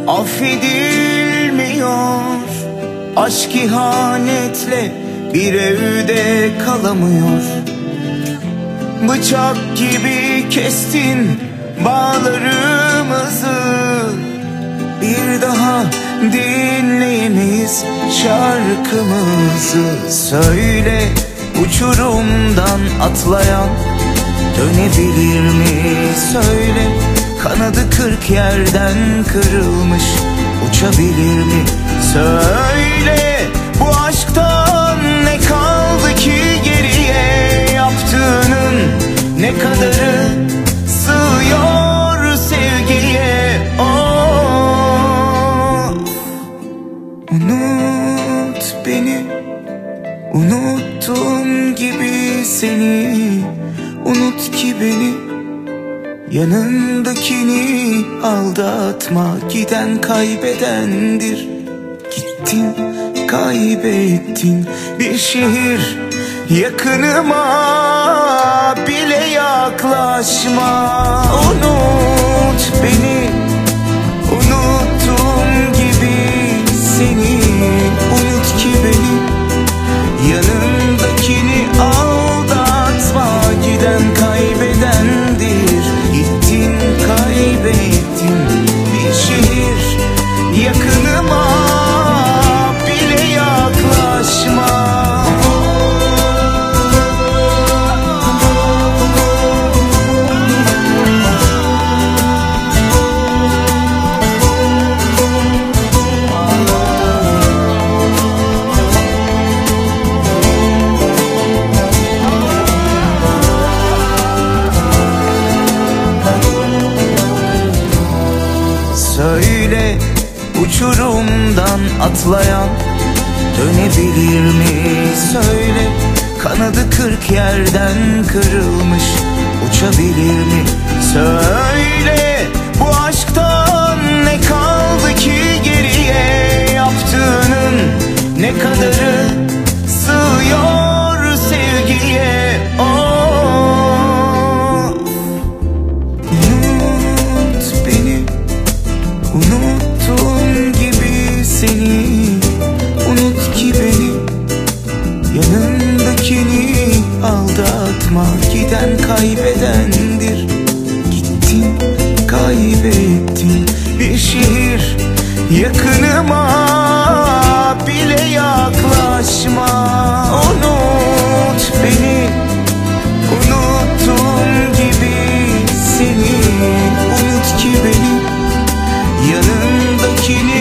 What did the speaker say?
affedilmiyor. Aşk ihanetle bir evde kalamıyor. Bıçak gibi kestin bağlarımızı, bir daha dinleyemeyiz şarkımızı. Söyle, uçurumdan atlayan dönebilir mi? Söyle, kanadı 40 yerden kırılmış uçabilir mi? Söyle, bu aşktan ne kaldı ki geriye? Yaptığının ne kadarı sığıyor sevgiye? Oh, unut beni, unuttum gibi seni. Unut ki beni, yanındakini aldatma. Giden kaybedendir. Gittin, kaybettin bir şehir. Yakınıma bile yaklaşma. Unut beni, unuttum gibi seni. Unut ki beni, yanındakini aldatma. Giden kaybedendir. Gittin, kaybettin bir şehir. Yakınıma bile yaklaşma. Söyle, uçurumdan atlayan dönebilir mi? Söyle, kanadı 40 yerden kırılmış uçabilir mi? Söyle, bu aşktan ne kaldı ki geriye? Yaptığının ne kadarı sığıyor sevgiye? Oh, unut beni, unuttum gibi seni. Unut ki beni, yanındakini aldatma. Giden kaybedendir. Gittin, kaybettin bir şehir. Yakınıma bile yaklaşma. Unut beni, unuttum gibi seni. Unut ki beni, yanındakini